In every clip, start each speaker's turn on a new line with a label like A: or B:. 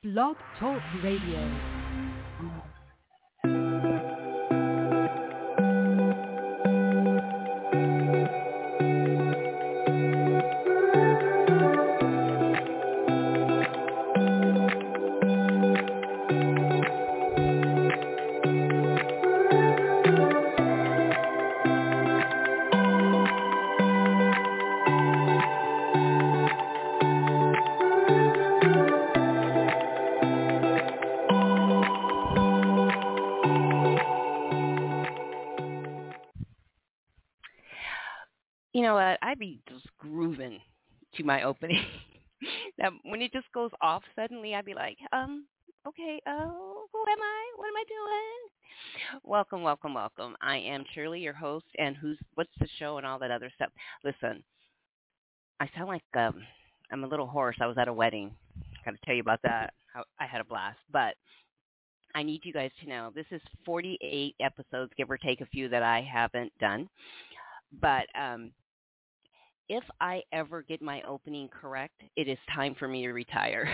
A: Blog Talk Radio.
B: You know what? I'd be just grooving to my opening. Now, when it just goes off suddenly, I'd be like, okay, who am I? What am I doing? Welcome, welcome, welcome. I am Shirley, your host, and what's the show and all that other stuff. Listen, I sound like I'm a little hoarse. I was at a wedding. Got to tell you about that. I had a blast, but I need you guys to know this is 48 episodes, give or take a few that I haven't done. But if I ever get my opening correct, it is time for me to retire.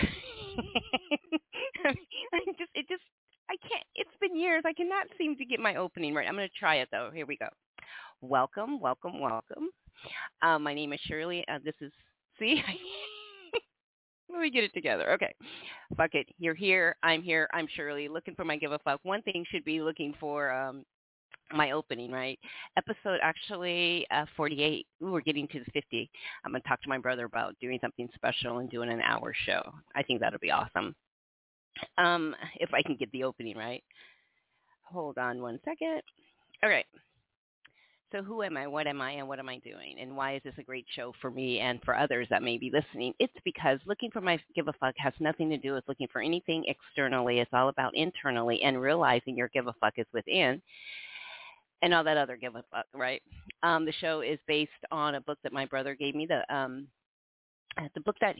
B: I can't. It's been years. I cannot seem to get my opening right. I'm going to try it, though. Here we go. Welcome, welcome, welcome. My name is Shirley. See? Let me get it together. Okay. Fuck it. You're here. I'm Shirley. Looking for my give a fuck. One thing should be looking for my opening, right? Episode actually 48. Ooh, we're getting to the 50. I'm going to talk to my brother about doing something special and doing an hour show. I think that'll be awesome. If I can get the opening right. Hold on one second. All right. So who am I, what am I, and what am I doing? And why is this a great show for me and for others that may be listening? It's because looking for my give a fuck has nothing to do with looking for anything externally. It's all about internally and realizing your give a fuck is within. And all that other give a fuck, right? The show is based on a book that my brother gave me. The book that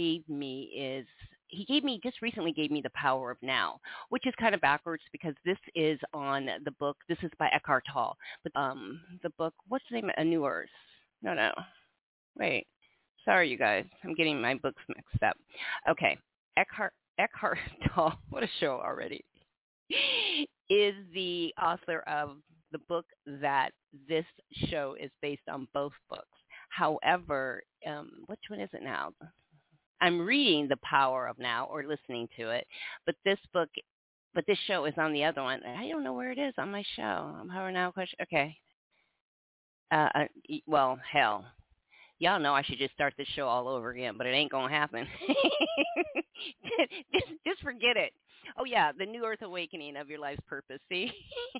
B: he just recently gave me The Power of Now, which is kind of backwards because this is on the book. This is by Eckhart Tolle. But the book, what's the name? A New Earth. No. Wait. Sorry, you guys. I'm getting my books mixed up. Okay. Eckhart Tolle, what a show already, is the author of the book that this show is based on, both books. However, which one is it now? I'm reading The Power of Now or listening to it, but this show is on the other one. I don't know where it is on my show. Power Now question. Okay. Well, hell. Y'all know I should just start this show all over again, but it ain't going to happen. just forget it. Oh, yeah, the New Earth Awakening of Your Life's Purpose, see?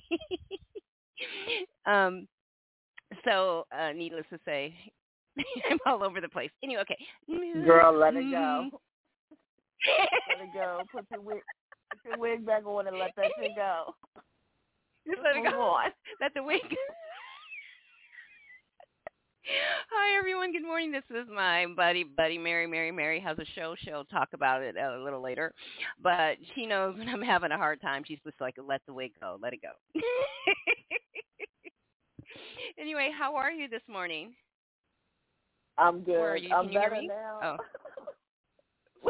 B: So, needless to say, I'm all over the place. Anyway, okay.
C: Girl, let it go. Let it go. Put your wig back on and let that shit go.
B: Just let it go.
C: On.
B: Let the wig go. Hi, everyone. Good morning. This is my buddy, Mary. Mary has a show. She'll talk about it a little later. But she knows when I'm having a hard time. She's just like, let the wig go. Let it go. Anyway, how are you this morning?
C: I'm good.
B: Where are you?
C: I'm
B: Can you
C: better
B: hear me?
C: now.
B: Oh.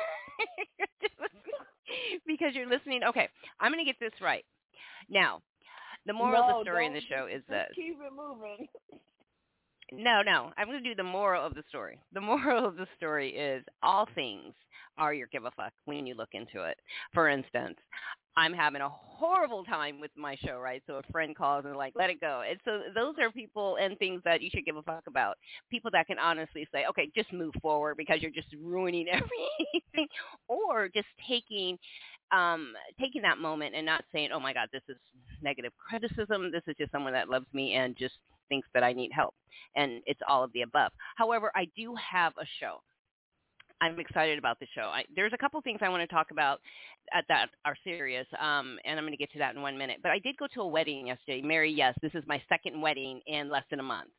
B: Because you're listening. Okay, I'm going to get this right. Now, the moral of the story in the show is this.
C: Keep it moving.
B: No. I'm going to do the moral of the story. The moral of the story is all things are your give a fuck when you look into it. For instance, I'm having a horrible time with my show, right? So a friend calls and like, let it go. And so those are people and things that you should give a fuck about. People that can honestly say, okay, just move forward because you're just ruining everything. Or just taking that moment and not saying, oh my God, this is negative criticism. This is just someone that loves me and just thinks that I need help. And it's all of the above. However, I do have a show. I'm excited about the show. There's a couple things I want to talk about that are serious, and I'm going to get to that in 1 minute. But I did go to a wedding yesterday. Mary, yes, this is my second wedding in less than a month.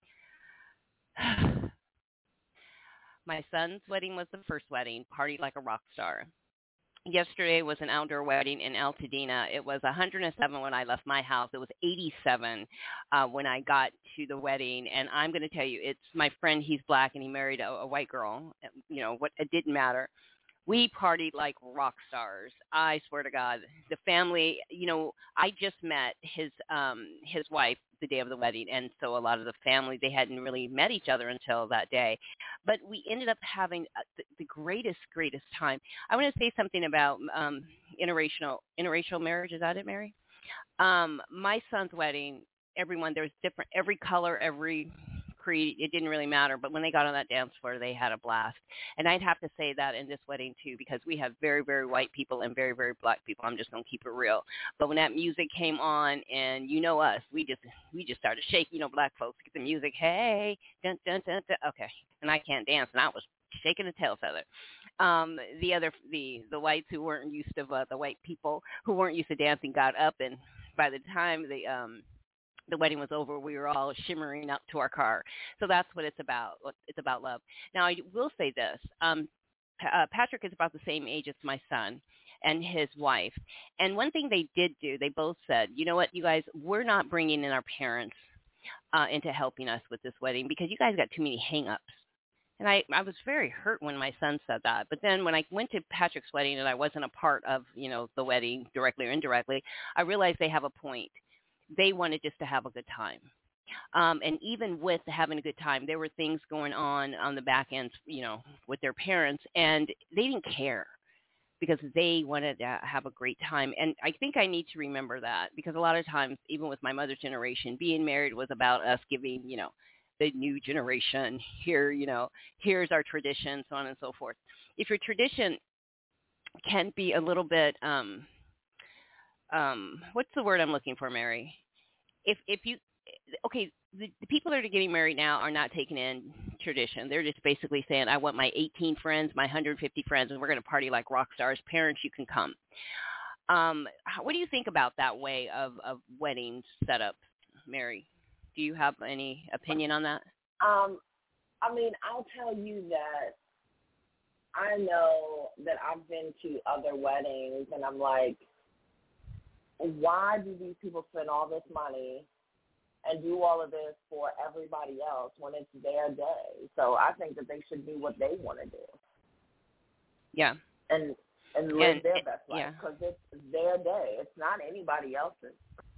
B: My son's wedding was the first wedding, partied like a rock star. Yesterday was an outdoor wedding in Altadena. It was 107 when I left my house. It was 87 when I got to the wedding. And I'm going to tell you, it's my friend. He's black, and he married a white girl. You know, what? It didn't matter. We partied like rock stars. I swear to God, the family. I just met his wife the day of the wedding, and so a lot of the family, they hadn't really met each other until that day. But we ended up having the greatest time. I want to say something about interracial marriage. Is that it, Mary? My son's wedding, everyone, there's different, every color, every creed, it didn't really matter. But when they got on that dance floor, they had a blast. And I'd have to say that in this wedding too, because we have very, very white people and very, very black people. I'm just going to keep it real. But when that music came on, and us, we just started shaking, black folks get the music, hey, dun, dun, dun, dun. Okay. And I can't dance, and I was shaking a tail feather. The whites who weren't used to the white people who weren't used to dancing got up, and by the time the wedding was over, we were all shimmering up to our car. So that's what it's about. It's about love. Now, I will say this. Patrick is about the same age as my son and his wife. And one thing they did do, they both said, you know what, you guys, we're not bringing in our parents into helping us with this wedding because you guys got too many hang-ups. And I was very hurt when my son said that. But then when I went to Patrick's wedding and I wasn't a part of, the wedding directly or indirectly, I realized they have a point. They wanted just to have a good time. And even with having a good time, there were things going on the back end, with their parents, and they didn't care because they wanted to have a great time. And I think I need to remember that because a lot of times, even with my mother's generation, being married was about us giving, the new generation here, here's our tradition, so on and so forth. If your tradition can be a little bit, what's the word I'm looking for, Mary? If you, okay, the people that are getting married now are not taking in tradition. They're just basically saying, I want my 18 friends, my 150 friends, and we're going to party like rock stars. Parents, you can come. What do you think about that way of wedding setup, Mary? Do you have any opinion on that?
C: I'll tell you that I know that I've been to other weddings, and I'm like, why do these people spend all this money and do all of this for everybody else when it's their day? So I think that they should do what they want to do.
B: Yeah.
C: And live their best life because it's their day. It's not anybody else's.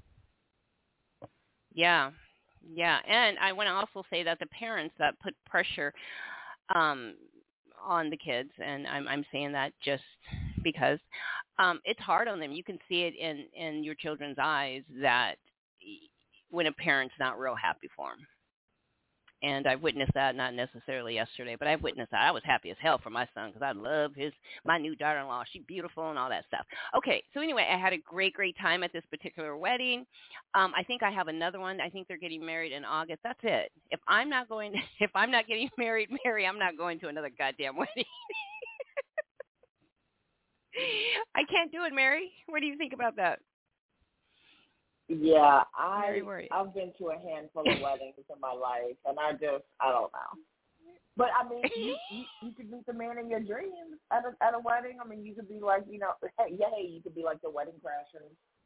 B: Yeah. Yeah, and I want to also say that the parents that put pressure on the kids, and I'm saying that just because it's hard on them. You can see it in your children's eyes that when a parent's not real happy for them. And I've witnessed that, not necessarily yesterday, but I've witnessed that. I was happy as hell for my son because I love my new daughter-in-law. She's beautiful and all that stuff. Okay, so anyway, I had a great time at this particular wedding. I think I have another one. I think they're getting married in August. That's it. If I'm not getting married, Mary, I'm not going to another goddamn wedding. I can't do it, Mary. What do you think about that?
C: Yeah, I've been to a handful of weddings in my life, and I don't know. But I mean, you could meet the man in your dreams at a wedding. I mean, you could be like, hey, yay, you could be like the wedding crashers.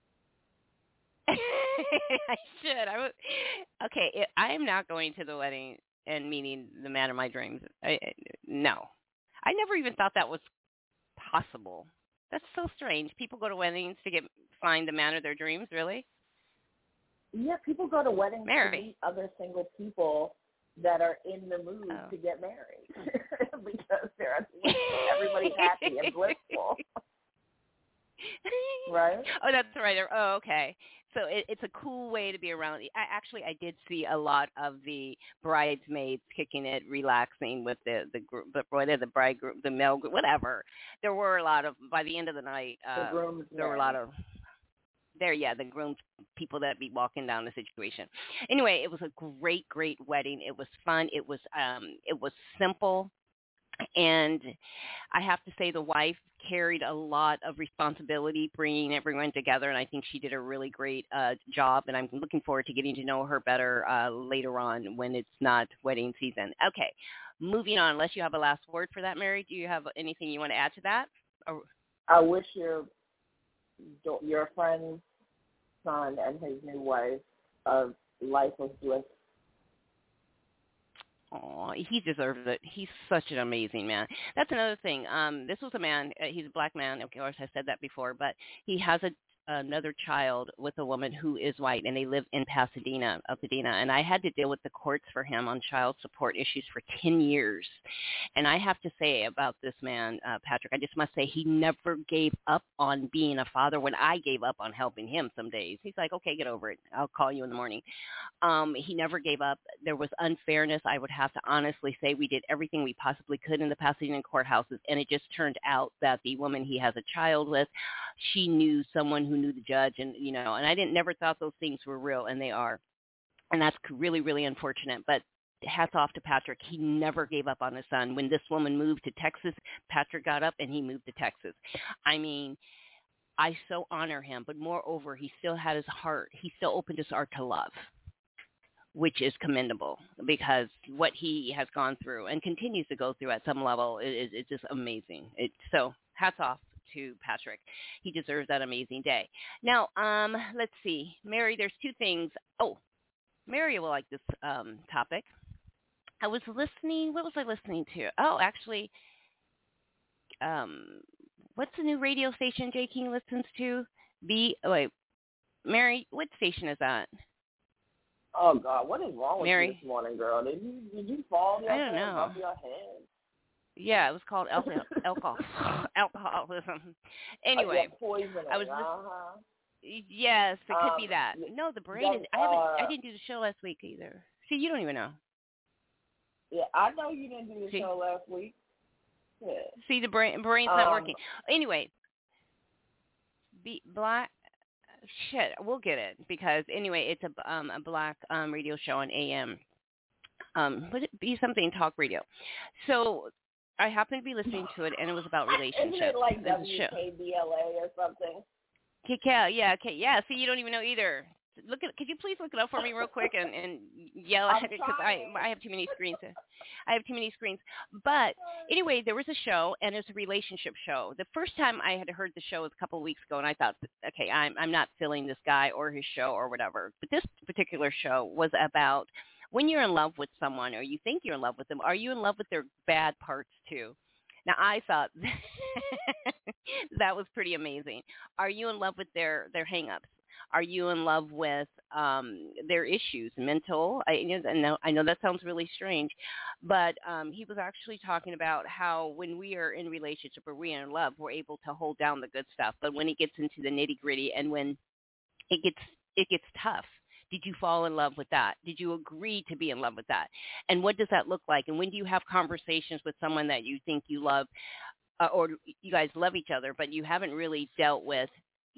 B: I should. Okay, I am not going to the wedding and meeting the man of my dreams. No, I never even thought that was possible. That's so strange. People go to weddings to find the man of their dreams, really?
C: Yeah, people go to weddings
B: Mary.
C: to meet other single people that are in the mood to get married because everybody's happy and blissful. Right?
B: Oh, that's right. Oh, okay. So it's a cool way to be around. I did see a lot of the bridesmaids kicking it, relaxing with the bride group, the male group, whatever. There were a lot of, by the end of the night, there were a lot of, the grooms, people that be walking down the situation. Anyway, it was a great wedding. It was fun. It was simple. And I have to say the wife carried a lot of responsibility bringing everyone together, and I think she did a really great job, and I'm looking forward to getting to know her better later on when it's not wedding season. Okay, moving on. Unless you have a last word for that, Mary, do you have anything you want to add to that? Or...
C: I wish your friend's son and his new wife a life of bliss.
B: Oh, he deserves it. He's such an amazing man. That's another thing. This was a man. He's a black man. Of course, I said that before, but he has another child with a woman who is white, and they live in Pasadena. And I had to deal with the courts for him on child support issues for 10 years. And I have to say about this man, Patrick, I just must say he never gave up on being a father when I gave up on helping him some days. He's like, okay, get over it. I'll call you in the morning. He never gave up. There was unfairness. I would have to honestly say we did everything we possibly could in the Pasadena courthouses, and it just turned out that the woman he has a child with, she knew someone who knew the judge, and and I never thought those things were real, and they are, and that's really, really unfortunate. But hats off to Patrick. He never gave up on his son. When this woman moved to Texas, Patrick got up and he moved to Texas. I mean, I so honor him, but moreover, he still had his heart. He still opened his heart to love, which is commendable, because what he has gone through and continues to go through at some level is just amazing. So hats off to Patrick. He deserves that amazing day. Now, let's see. Mary, there's two things. Oh, Mary will like this topic. I was listening. What was I listening to? Oh, actually, what's the new radio station Jay King listens to? Mary, what station is that?
C: Oh God, what is wrong with
B: Mary?
C: you this morning, girl? Did you fall?
B: I don't know.
C: Bump your head?
B: Yeah, it was called alcoholism. Anyway,
C: poisoning.
B: I was yes, it could be that. No, the brain. I didn't do the show last week either. See, you don't even know.
C: Yeah, I know you didn't do the show last week. Yeah.
B: See, the brain's not working. Anyway, black. Shit, we'll get it, because anyway, it's a black radio show on AM. Would it be something talk radio? So I happened to be listening to it, and it was about relationships.
C: Isn't it like WKBLA or something?
B: Yeah. See, you don't even know either. Could you please look it up for me real quick and yell at it, because I have too many screens. I have too many screens. But anyway, there was a show, and it's a relationship show. The first time I had heard the show was a couple of weeks ago, and I thought, okay, I'm not feeling this guy or his show or whatever. But this particular show was about when you're in love with someone, or you think you're in love with them, are you in love with their bad parts too? Now, I thought that was pretty amazing. Are you in love with their hang-ups? Are you in love with their issues, mental? I know that sounds really strange, but he was actually talking about how when we are in a relationship or we are in love, we're able to hold down the good stuff. But when it gets into the nitty-gritty and when it gets tough, did you fall in love with that? Did you agree to be in love with that? And what does that look like? And when do you have conversations with someone that you think you love, or you guys love each other, but you haven't really dealt with,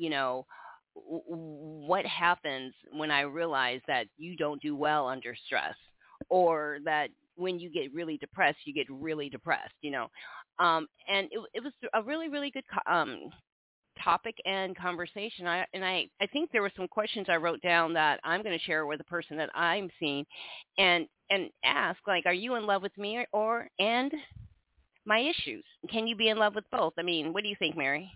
B: what happens when I realize that you don't do well under stress, or that when you get really depressed, you get really depressed, and it was a really, really good topic and conversation. I think there were some questions I wrote down that I'm going to share with the person that I'm seeing, and ask, like, are you in love with me and my issues? Can you be in love with both? I mean, what do you think, Mary?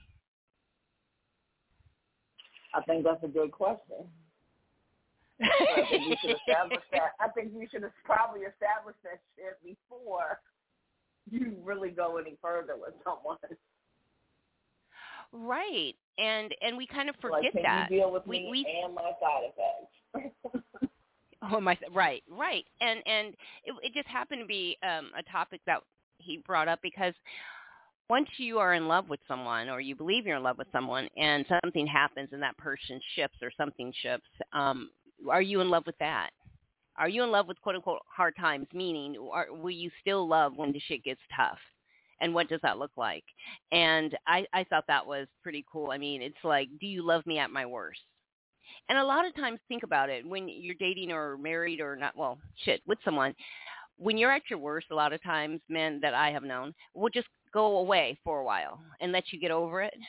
C: I think that's a good question. I think you should establish that. I think you should have probably established that shit before you really go any further with someone.
B: Right, and we kind of forget
C: can
B: that.
C: You deal with me and my side effects.
B: Right, and it just happened to be a topic that he brought up, because once you are in love with someone, or you believe you're in love with someone, and something happens and that person shifts or something shifts, are you in love with that? Are you in love with quote unquote hard times? Meaning, will you still love when the shit gets tough? And what does that look like? And I thought that was pretty cool. I mean, it's like, do you love me at my worst? And a lot of times, think about it, when you're dating or married or not, with someone, when you're at your worst, a lot of times men that I have known will just go away for a while and let you get over it.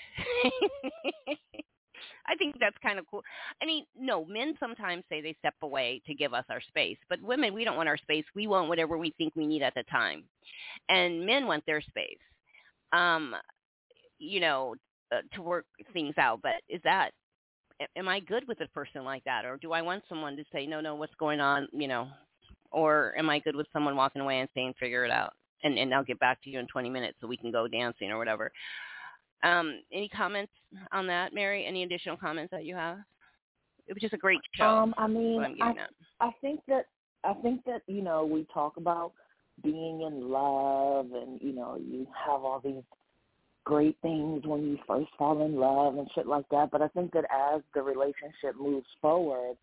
B: I think that's kind of cool. I mean, no, men sometimes say they step away to give us our space, but women, we don't want our space. We want whatever we think we need at the time. And men want their space, to work things out. But am I good with a person like that? Or do I want someone to say, no, what's going on, or am I good with someone walking away and saying, figure it out, and I'll get back to you in 20 minutes so we can go dancing or whatever. Any comments on that, Mary? Any additional comments that you have? It was just a great show.
C: I mean,
B: what I'm getting at.
C: I think that we talk about being in love, and you have all these great things when you first fall in love and shit like that. But I think that as the relationship moves forward,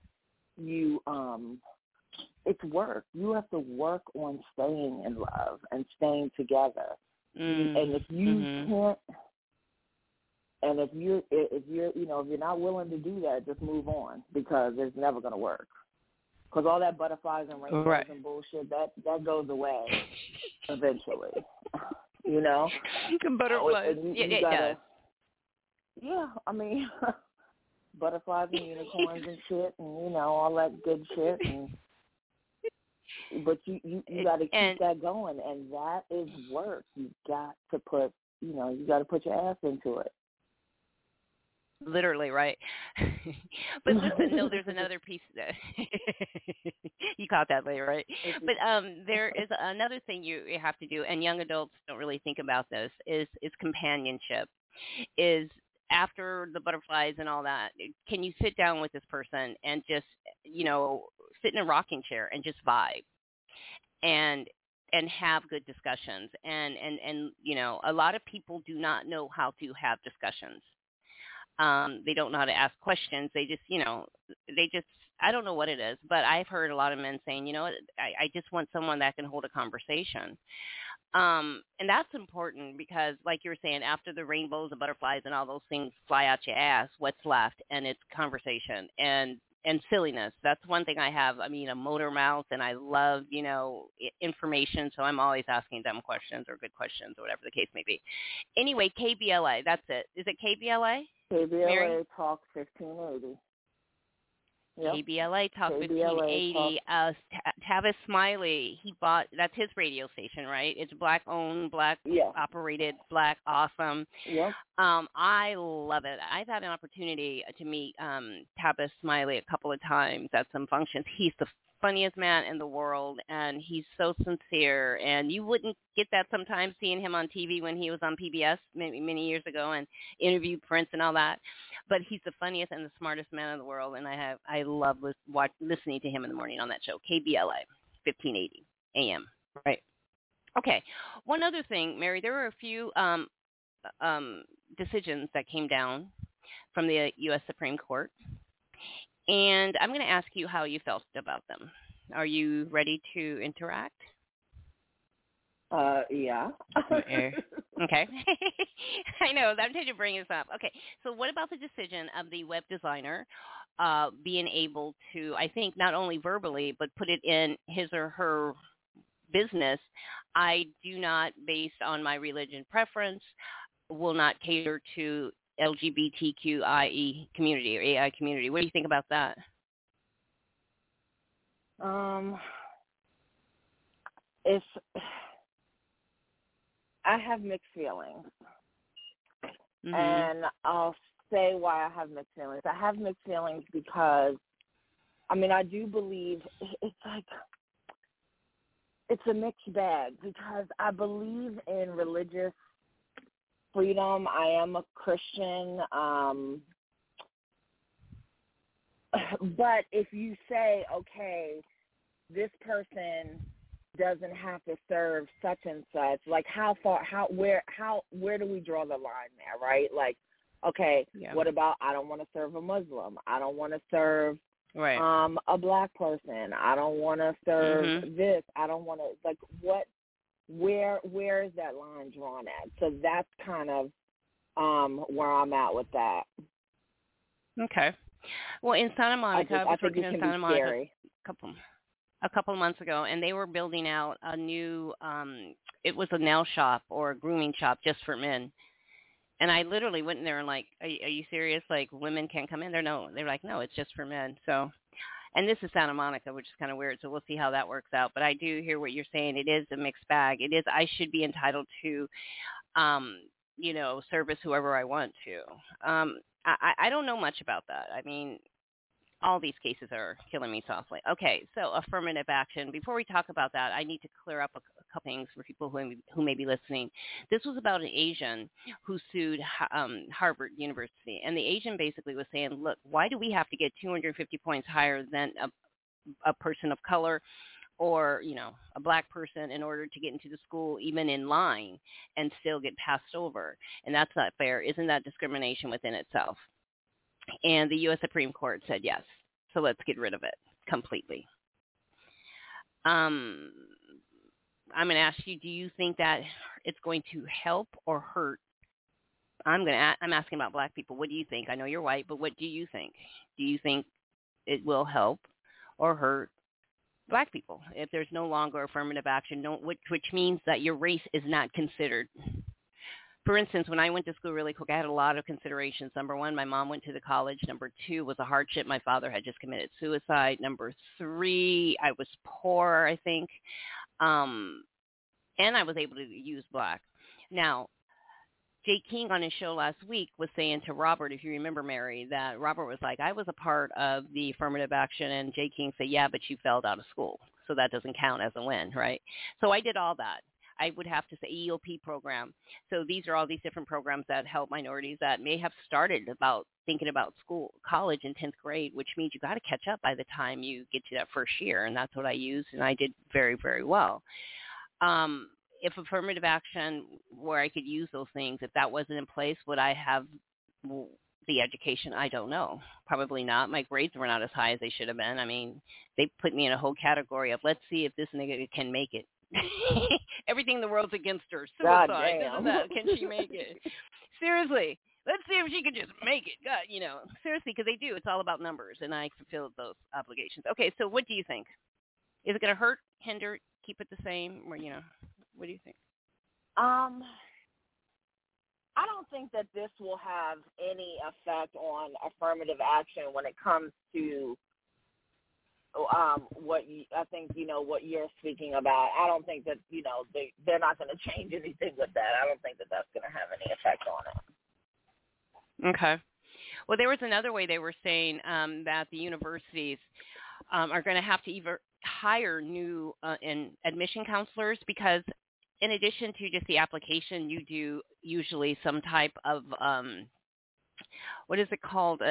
C: it's work. You have to work on staying in love and staying together. And if you can't, and if you're not willing to do that, just move on, because it's never going to work. Because all that butterflies and rainbows and bullshit, that goes away eventually.
B: Butterflies.
C: It
B: does.
C: Yeah, I mean, butterflies and unicorns and shit, and all that good shit. But you got to keep that going, and that is work. You got to put your ass into it.
B: Literally, right? But listen, no, there's another piece that you caught that later, right? But there is another thing you have to do, and young adults don't really think about this, is companionship. Is after the butterflies and all that, can you sit down with this person and just, sit in a rocking chair and just vibe and have good discussions? And a lot of people do not know how to have discussions. They don't know how to ask questions. They just, I don't know what it is, but I've heard a lot of men saying, I just want someone that can hold a conversation. And that's important because, like you were saying, after the rainbows, the butterflies, and all those things fly out your ass, what's left? And it's conversation and silliness. That's one thing I have. I mean, a motor mouth, and I love, information. So I'm always asking dumb questions or good questions or whatever the case may be. Anyway, KBLA, that's it. Is it KBLA?
C: KBLA
B: Mary?
C: Talk 1580. Yep.
B: KBLA Talk 1580. Tavis Smiley, that's his radio station, right? It's black owned, black operated, black awesome.
C: Yep.
B: I love it. I've had an opportunity to meet Tavis Smiley a couple of times at some functions. He's the funniest man in the world, and he's so sincere, and you wouldn't get that sometimes seeing him on TV when he was on PBS many years ago and interviewed Prince and all that. But he's the funniest and the smartest man in the world, and I love listening to him in the morning on that show, KBLA 1580 AM. Right. Okay. One other thing, Mary, there were a few decisions that came down from the U.S. Supreme Court. And I'm going to ask you how you felt about them. Are you ready to interact?
C: Yeah.
B: Okay. I know. I'm trying to bring this up. Okay. So what about the decision of the web designer being able to, I think, not only verbally, but put it in his or her business, I do not, based on my religion preference, will not cater to LGBTQIE community or AI community. What do you think about that?
C: If I have mixed feelings, and I'll say why I have mixed feelings. I have mixed feelings because, I do believe it's a mixed bag, because I believe in religious freedom. I am a Christian. But if you say, okay, this person doesn't have to serve such and such, like where do we draw the line there, right? Like, okay, what about I don't want to serve a Muslim? I don't want to serve a black person. I don't want to serve this. I don't want to, like, what? Where is that line drawn at? So that's kind of where I'm at with that.
B: Okay. Well, in Santa Monica, I was working in Santa Monica a couple of months ago, and they were building out a new, it was a nail shop or a grooming shop just for men. And I literally went in there and like, are you serious? Like, women can't come in there? No. They're like, no, it's just for men. So, and this is Santa Monica, which is kind of weird. So we'll see how that works out. But I do hear what you're saying. It is a mixed bag. It is, I should be entitled to, service whoever I want to. I don't know much about that. I mean, all these cases are killing me softly. Okay, so affirmative action. Before we talk about that, I need to clear up a couple things for people who may be listening. This was about an Asian who sued Harvard University, and the Asian basically was saying, look, why do we have to get 250 points higher than a person of color or, a black person in order to get into the school, even in line, and still get passed over? And that's not fair. Isn't that discrimination within itself? And the U.S. Supreme Court said yes. So let's get rid of it completely. I'm going to ask you, do you think that it's going to help or hurt? I'm asking about black people. What do you think? I know you're white, but what do you think? Do you think it will help or hurt black people if there's no longer affirmative action, which means that your race is not considered? For instance, when I went to school, really quick, I had a lot of considerations. Number one, my mom went to the college. Number two was a hardship. My father had just committed suicide. Number three, I was poor, I think. And I was able to use black. Now, Jay King on his show last week was saying to Robert, if you remember, Mary, that Robert was like, I was a part of the affirmative action. And Jay King said, yeah, but you failed out of school. So that doesn't count as a win, right? So I did all that. I would have to say EOP program. So these are all these different programs that help minorities that may have started about thinking about college in 10th grade, which means you got to catch up by the time you get to that first year. And that's what I used, and I did very, very well. If affirmative action, where I could use those things, if that wasn't in place, would I have the education? I don't know. Probably not. My grades were not as high as they should have been. I mean, they put me in a whole category of, let's see if this nigga can make it. Everything in the world's against her. Suicide. This is that. Can she make it? Seriously. Let's see if she can just make it. God, seriously, because they do. It's all about numbers, and I fulfilled those obligations. Okay, so what do you think? Is it going to hurt, hinder, keep it the same, or, what do you think?
C: I don't think that this will have any effect on affirmative action when it comes to what you're speaking about. I don't think that they're not going to change anything with that. I don't think that that's going to have any effect on it.
B: Okay. Well, there was another way they were saying that the universities are going to have to either hire new admission counselors, because in addition to just the application, you do usually some type of what is it called?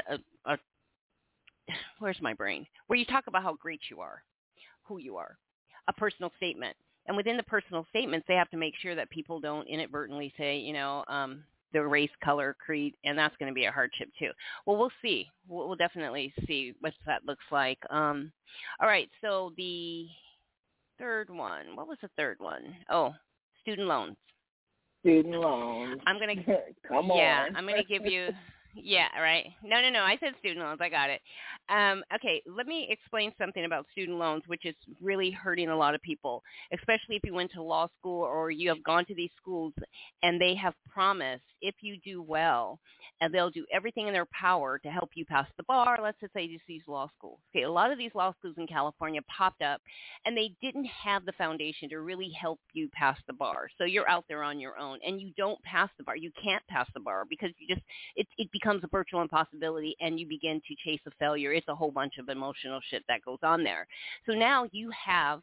B: Where's my brain? Where you talk about how great you are, who you are, a personal statement. And within the personal statements, they have to make sure that people don't inadvertently say, their race, color, creed, and that's going to be a hardship too. Well, we'll see. We'll definitely see what that looks like. All right, so the third one. What was the third one? Oh, student loans.
C: Student loans.
B: I'm going to
C: come on.
B: Yeah, I'm going to give you. Yeah, right. No. I said student loans. I got it. Okay, let me explain something about student loans, which is really hurting a lot of people, especially if you went to law school or you have gone to these schools and they have promised if you do well, and they'll do everything in their power to help you pass the bar. Let's just say just these law schools. Okay, a lot of these law schools in California popped up, and they didn't have the foundation to really help you pass the bar. So you're out there on your own, and you don't pass the bar. You can't pass the bar because it becomes a virtual impossibility, and you begin to chase a failure. It's a whole bunch of emotional shit that goes on there. So now you have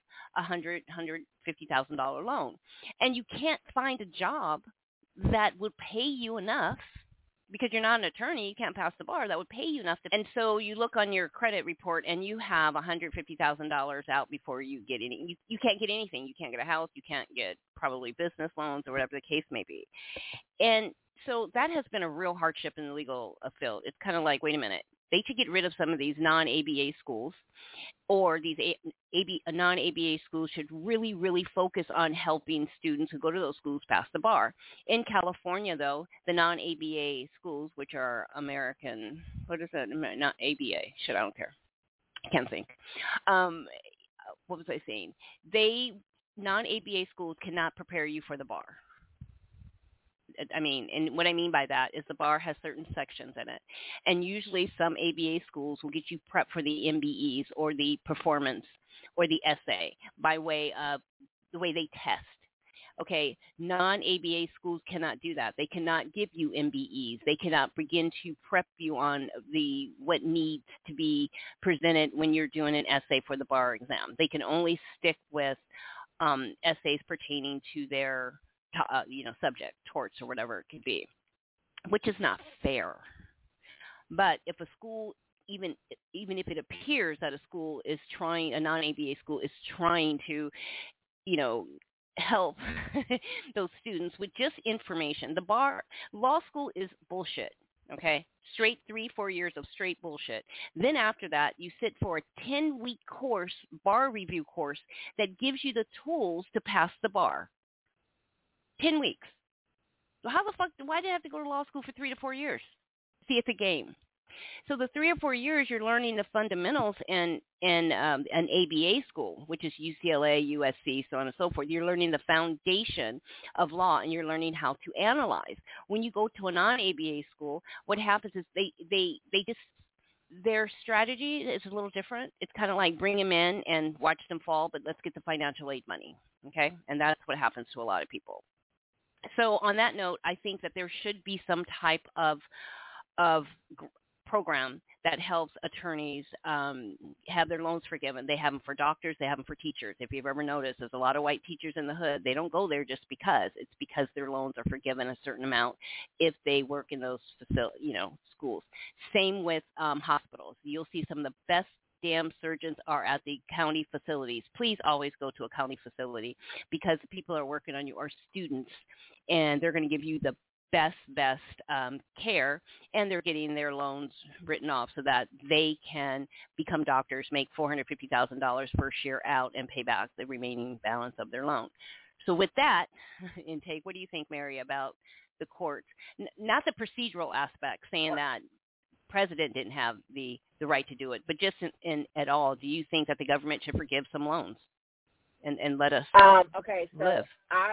B: $150,000 loan, and you can't find a job that would pay you enough, because you're not an attorney, you can't pass the bar, that would pay you enough. And so you look on your credit report and you have $150,000 out before you get any. You can't get anything. You can't get a house. You can't get probably business loans or whatever the case may be. And so that has been a real hardship in the legal field. It's kind of like, wait a minute, they should get rid of some of these non-ABA schools, or these non-ABA schools should really, really focus on helping students who go to those schools pass the bar. In California, though, the non-ABA schools, which are American, what is that? Not ABA. Shit, I don't care. I can't think. What was I saying? Non-ABA schools cannot prepare you for the bar. I mean, and what I mean by that is the bar has certain sections in it. And usually some ABA schools will get you prepped for the MBEs or the performance or the essay by way of the way they test. Okay, non-ABA schools cannot do that. They cannot give you MBEs. They cannot begin to prep you on what needs to be presented when you're doing an essay for the bar exam. They can only stick with essays pertaining to their subject, torts or whatever it could be, which is not fair. But if a school, even if it appears that a non-ABA school is trying to, help those students with just information, law school is bullshit. Okay, straight 3-4 years of straight bullshit. Then after that, you sit for a 10-week course, bar review course, that gives you the tools to pass the bar. 10 weeks. So why did I have to go to law school for 3 to 4 years? See, it's a game. So the 3 or 4 years, you're learning the fundamentals in an ABA school, which is UCLA, USC, so on and so forth. You're learning the foundation of law, and you're learning how to analyze. When you go to a non-ABA school, what happens is they just, their strategy is a little different. It's kind of like bring them in and watch them fall, but let's get the financial aid money, okay? And that's what happens to a lot of people. So on that note, I think that there should be some type of program that helps attorneys have their loans forgiven. They have them for doctors. They have them for teachers. If you've ever noticed, there's a lot of white teachers in the hood. They don't go there just because. It's because their loans are forgiven a certain amount if they work in those schools. Same with hospitals. You'll see some of the best damn surgeons are at the county facilities. Please always go to a county facility, because the people who are working on you are students, and they're going to give you the best care, and they're getting their loans written off so that they can become doctors, make $450,000 first year out, and pay back the remaining balance of their loan. So with that intake, what do you think, Mary, about the courts? Not the procedural aspect, saying that president didn't have the right to do it, but just in at all, do you think that the government should forgive some loans and let us
C: okay, so
B: live?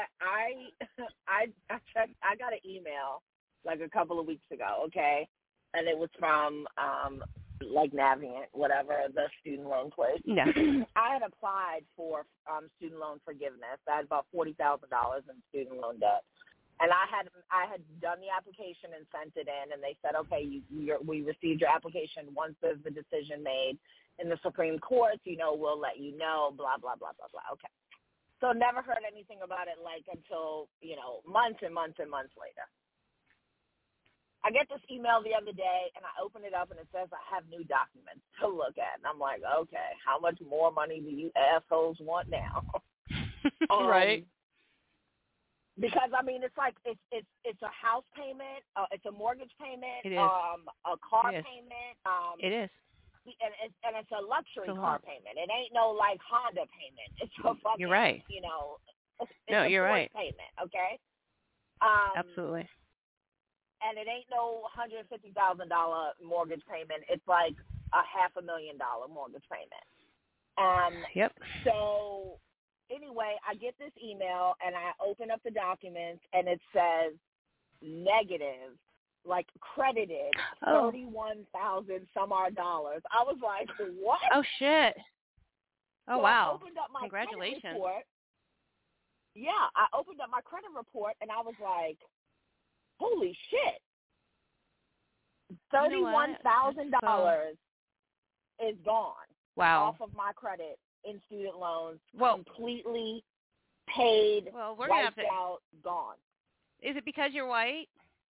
C: I got an email like a couple of weeks ago, okay, and it was from like Navient, whatever, the student loan place.
B: Yeah.
C: I had applied for student loan forgiveness. I had about $40,000 in student loan debt. And I had done the application and sent it in, and they said, okay, we received your application. Once there's the decision made in the Supreme Court, we'll let you know, blah, blah, blah, blah, blah. Okay. So never heard anything about it until, months and months and months later. I get this email the other day, and I open it up, and it says I have new documents to look at. And I'm like, okay, how much more money do you assholes want now?
B: Right.
C: Because it's like it's a house payment, it's a mortgage payment,
B: it is.
C: A car payment.
B: It is.
C: And it's a luxury car payment. It ain't no like Honda payment. It's a fucking,
B: you're right.
C: It's
B: you're right.
C: Payment, okay?
B: Absolutely.
C: And it ain't no $150,000 mortgage payment. It's like a $500,000 mortgage payment.
B: Yep.
C: So anyway, I get this email, and I open up the documents, and it says negative, like credited, $31,000 some odd dollars. I was like, what?
B: Oh, shit. Oh,
C: so
B: wow.
C: I opened up my
B: Congratulations.
C: credit report. Yeah, I opened up my credit report, and I was like, holy shit. $31,000 is gone.
B: Wow.
C: Off of my credit in student loans, completely paid, wiped out, gone.
B: Is it because you're white?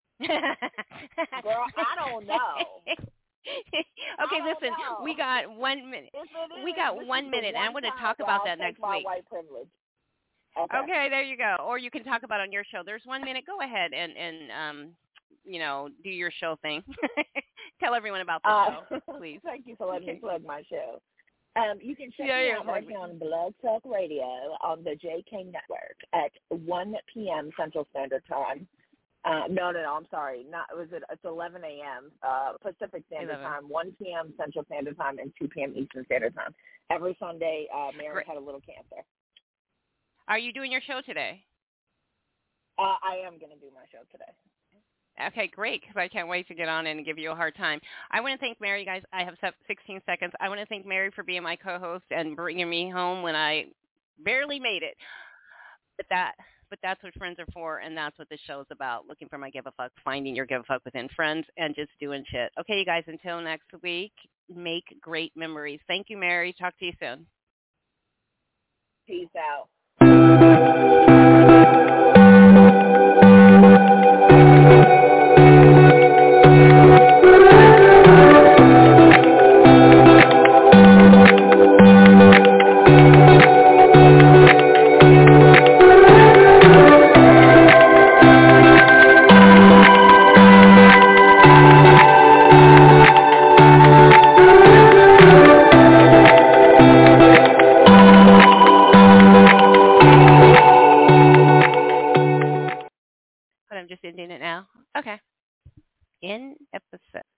C: Girl, I don't know.
B: Okay, listen, we got 1 minute. We got 1 minute, and I'm going to talk about that next week.
C: White privilege.
B: Okay, there you go. Or you can talk about it on your show. There's 1 minute. Go ahead and do your show thing. Tell everyone about the show, please.
C: Thank you for letting me plug my show. You can check me out right now on Blog Talk Radio on the JK Network at 1 p.m. Central Standard Time. No, I'm sorry. It's 11 a.m. Pacific Standard Time, 1 p.m. Central Standard Time, and 2 p.m. Eastern Standard Time. Every Sunday, Mary had a little cancer.
B: Are you doing your show today?
C: I am going to do my show today.
B: Okay, great, because I can't wait to get on and give you a hard time. I want to thank Mary, guys. I have 16 seconds. I want to thank Mary for being my co-host and bringing me home when I barely made it. With that, but that's what friends are for, and that's what this show is about, looking for my give a fuck, finding your give a fuck within friends, and just doing shit. Okay, you guys, until next week, make great memories. Thank you, Mary. Talk to you soon.
C: Peace out.
B: But I'm just ending it now. Okay. End episode.